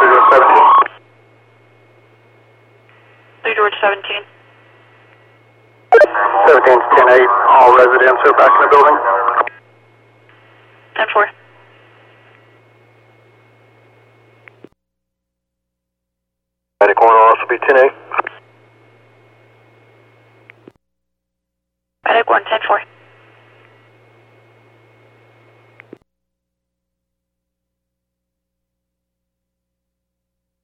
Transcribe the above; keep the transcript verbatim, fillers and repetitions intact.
Lee George seventeen. seventeen to ten eight, all residents are back in the building. ten four. Medic one will also be ten eight.